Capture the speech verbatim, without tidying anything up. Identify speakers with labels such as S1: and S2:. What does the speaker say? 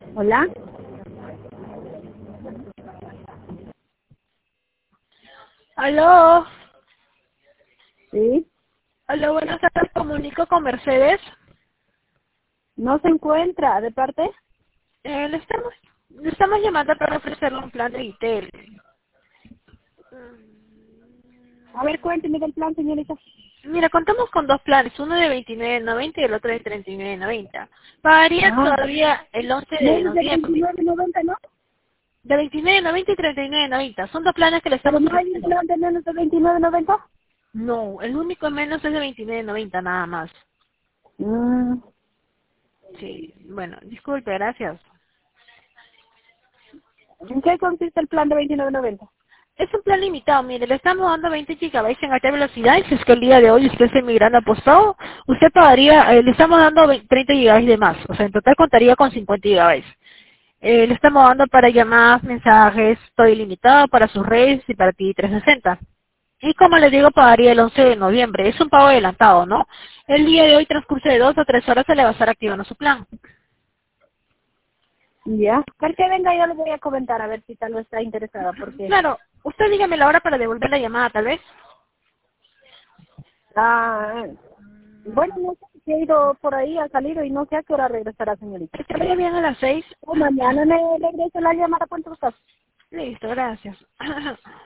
S1: Hola.
S2: Aló,
S1: Sí.
S2: aló, buenas tardes, comunico con Mercedes.
S1: No se encuentra. ¿De parte?
S2: Eh, le, estamos, le estamos llamando para ofrecerle un plan de Itel.
S1: A ver, cuénteme del plan, señorita.
S2: Mira, contamos con dos planes, uno de veintinueve noventa y el otro de treinta y nueve noventa. Pagaría
S1: Ah,
S2: todavía el once de
S1: menos de
S2: noviembre.
S1: veintinueve noventa, ¿no?
S2: De veintinueve noventa y treinta y nueve noventa. Son dos planes que le
S1: Pero
S2: estamos
S1: no hay un
S2: ofreciendo.
S1: plan de menos de veintinueve noventa.
S2: No, el único menos es de veintinueve noventa nada más.
S1: Mm.
S2: Sí, bueno, disculpe, gracias.
S1: ¿En qué consiste el plan de veintinueve noventa?
S2: Es un plan limitado, mire, le estamos dando veinte gigabytes en alta velocidad y si es que el día de hoy usted es emigrante apostado, usted pagaría, eh, le estamos dando ve- treinta gigabytes de más, o sea, en total contaría con cincuenta gigabytes. Eh, le estamos dando para llamadas, mensajes, todo ilimitado para sus redes y para ti trescientos sesenta. Y como les digo, pagaría el once de noviembre, es un pago adelantado, ¿no? El día de hoy, transcurso de dos o tres horas, se le va a estar activando su plan.
S1: Ya. Para que venga, yo le voy a comentar a ver si tal vez está interesada, porque
S2: Claro, usted dígame la hora para devolver la llamada, tal vez.
S1: ah, bueno, no sé si he ido por ahí, ha salido y no sé a qué hora regresará, señorita.
S2: Que se vaya bien a las seis.
S1: O mañana me regreso la llamada, ¿cuánto está?
S2: Listo, gracias.